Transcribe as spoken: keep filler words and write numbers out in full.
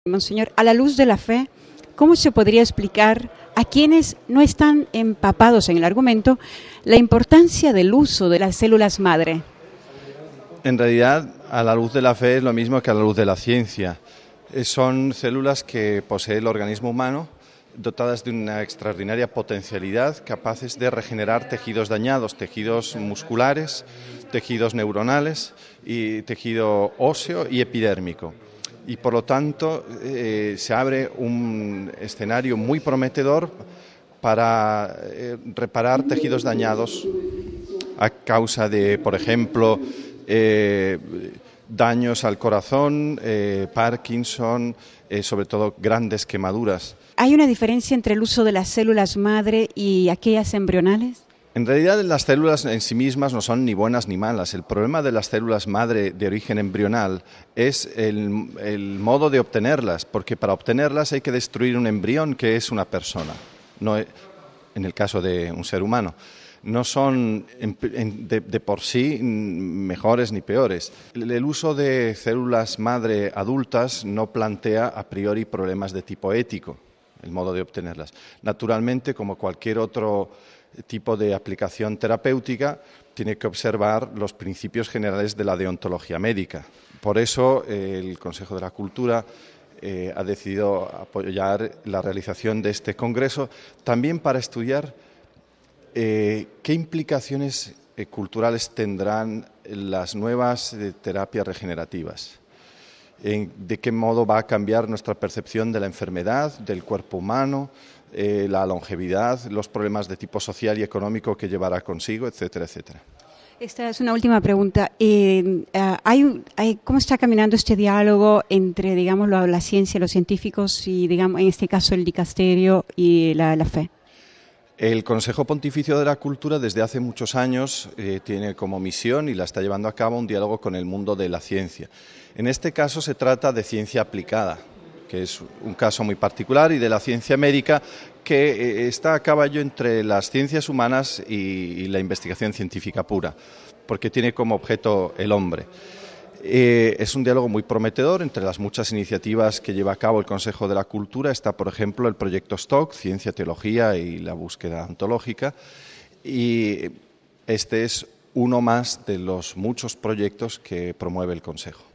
Monseñor, a la luz de la fe, ¿cómo se podría explicar a quienes no están empapados en el argumento la importancia del uso de las células madre? En realidad, a la luz de la fe es lo mismo que a la luz de la ciencia. Son células que posee el organismo humano, dotadas de una extraordinaria potencialidad, capaces de regenerar tejidos dañados, tejidos musculares, tejidos neuronales, y tejido óseo y epidérmico. Y por lo tanto eh, se abre un escenario muy prometedor para eh, reparar tejidos dañados a causa de, por ejemplo, eh, daños al corazón, eh, Parkinson, eh, sobre todo grandes quemaduras. ¿Hay una diferencia entre el uso de las células madre y aquellas embrionales? En realidad las células en sí mismas no son ni buenas ni malas. El problema de las células madre de origen embrional es el, el modo de obtenerlas, porque para obtenerlas hay que destruir un embrión que es una persona, no en el caso de un ser humano. No son en, en, de, de por sí mejores ni peores. El, el uso de células madre adultas no plantea a priori problemas de tipo ético, el modo de obtenerlas. Naturalmente, como cualquier otro tipo de aplicación terapéutica, tiene que observar los principios generales de la deontología médica. Por eso eh, el Consejo de la Cultura eh, ha decidido apoyar la realización de este congreso, también para estudiar eh, qué implicaciones eh, culturales tendrán las nuevas eh, terapias regenerativas. En, de qué modo va a cambiar nuestra percepción de la enfermedad, del cuerpo humano, eh, la longevidad, los problemas de tipo social y económico que llevará consigo, etcétera, etcétera. Esta es una última pregunta. Eh, hay, hay, ¿Cómo está caminando este diálogo entre, digamos, la, la ciencia, los científicos y, digamos, en este caso, el dicasterio y la, la fe? El Consejo Pontificio de la Cultura desde hace muchos años eh, tiene como misión y la está llevando a cabo un diálogo con el mundo de la ciencia. En este caso se trata de ciencia aplicada, que es un caso muy particular, y de la ciencia médica, que eh, está a caballo entre las ciencias humanas y, y la investigación científica pura, porque tiene como objeto el hombre. Eh, es un diálogo muy prometedor. Entre las muchas iniciativas que lleva a cabo el Consejo de la Cultura está, por ejemplo, el proyecto STOCK, Ciencia, Teología y la Búsqueda Ontológica, y este es uno más de los muchos proyectos que promueve el Consejo.